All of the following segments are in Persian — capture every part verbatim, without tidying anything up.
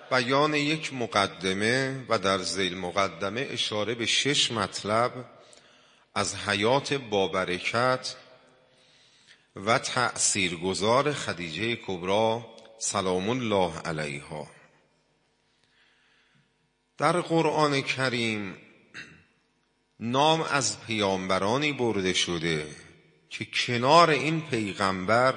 بیان یک مقدمه و در ذیل مقدمه اشاره به شش مطلب از حیات بابرکت و تأثیرگذار خدیجه کبری سلام الله علیها. در قرآن کریم نام از پیامبرانی برده شده که کنار این پیغمبر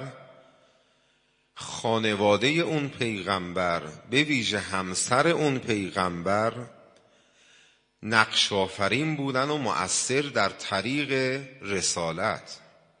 خانواده اون پیغمبر، به ویژه همسر اون پیغمبر، نقش آفرین بودن و مؤثر در طریق رسالت.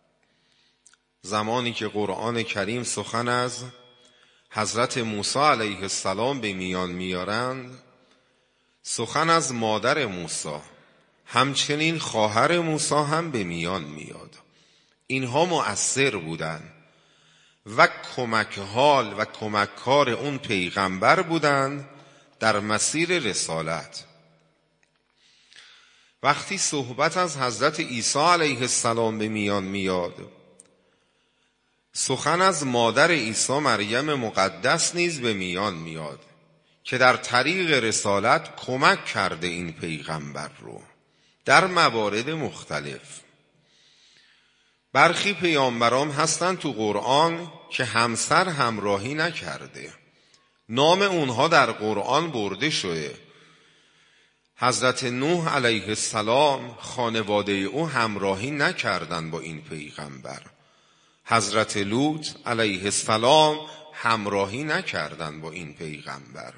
زمانی که قرآن کریم سخن از حضرت موسی علیه السلام به میان میارند، سخن از مادر موسی همچنین خواهر موسی هم به میان میاد. اینها مؤثر بودند و کمک حال و کمک کار اون پیغمبر بودند در مسیر رسالت. وقتی صحبت از حضرت عیسی علیه السلام به میان میاد، سخن از مادر عیسی مریم مقدس نیز به میان میاد که در طریق رسالت کمک کرده این پیغمبر رو در موارد مختلف. برخی پیامبران هستند تو قرآن که همسر همراهی نکرده، نام اونها در قرآن برده شده. حضرت نوح علیه السلام خانواده او همراهی نکردند با این پیغمبر. حضرت لوط علیه السلام همراهی نکردند با این پیغمبر.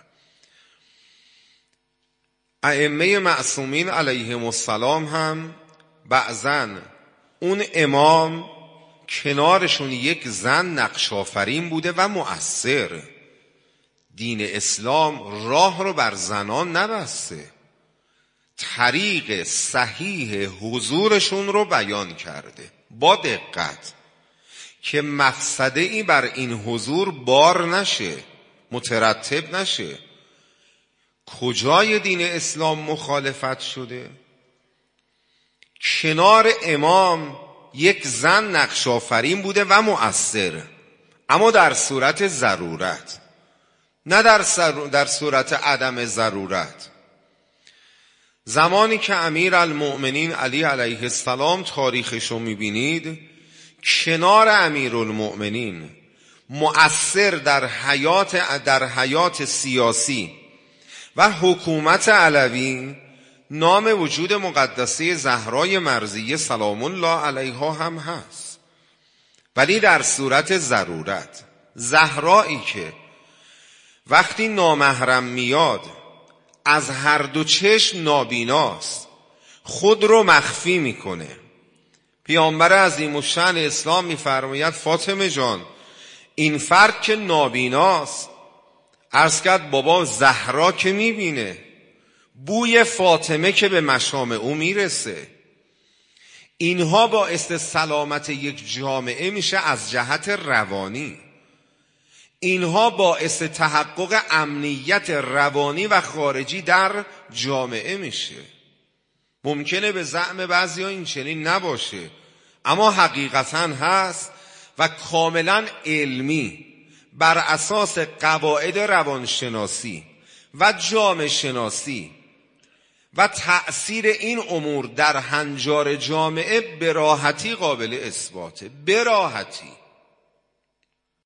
ائمه معصومین علیهم السلام هم بعضاً اون امام کنارشون یک زن نقش آفرین بوده و مؤثر. دین اسلام راه رو بر زنان نبسته، طریق صحیح حضورشون رو بیان کرده با دقت که مفسده ای بر این حضور بار نشه، مترتب نشه. کجای دین اسلام مخالفت شده؟ کنار امام یک زن نقش آفرین بوده و مؤثر، اما در صورت ضرورت، نه در, در صورت عدم ضرورت. زمانی که امیر المؤمنین علی علیه السلام تاریخشو میبینید، کنار امیر المؤمنین مؤثر در حیات, در حیات سیاسی و حکومت علوی نام وجود مقدسه زهرای مرضیه سلام الله علیها هم هست، ولی در صورت ضرورت. زهرایی که وقتی نامحرم میاد از هر دو چشم نابیناست، خود رو مخفی میکنه. پیامبر عظیم الشأن اسلام میفرماید فاطمه جان، این فرد که نابیناست، عرض کرد بابا زهرا که میبینه، بوی فاطمه که به مشام او میرسه. اینها باعث سلامت یک جامعه میشه از جهت روانی، اینها باعث تحقق امنیت روانی و خارجی در جامعه میشه. ممکنه به زعم بعضی ها این چنین نباشه، اما حقیقتا هست و کاملا علمی بر اساس قواعد روانشناسی و جامعه شناسی و تأثیر این امور در هنجار جامعه به راحتی قابل اثباته. به راحتی.